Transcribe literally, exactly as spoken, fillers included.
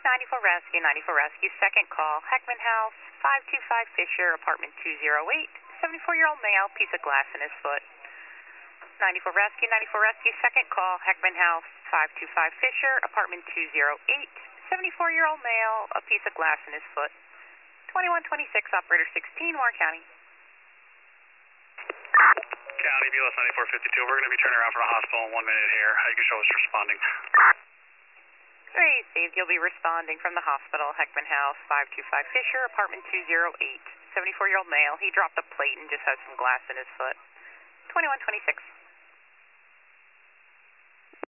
ninety-four Rescue, ninety-four Rescue, second call, Heckman House, five two five Fisher, apartment two oh eight, seventy-four-year-old male, piece of glass in his foot. ninety-four Rescue, ninety-four Rescue, second call, Heckman House, five two five Fisher, apartment two oh eight, seventy-four-year-old male, a piece of glass in his foot. twenty-one twenty-six, operator sixteen, Warren County. County, B L S ninety-four fifty-two, we're going to be turning around from the hospital in one minute here. How you can show us responding? Received, you'll be responding from the hospital, Heckman House, five two five Fisher, apartment two oh eight, seventy-four-year-old male. He dropped a plate and just has some glass in his foot. twenty-one twenty-six.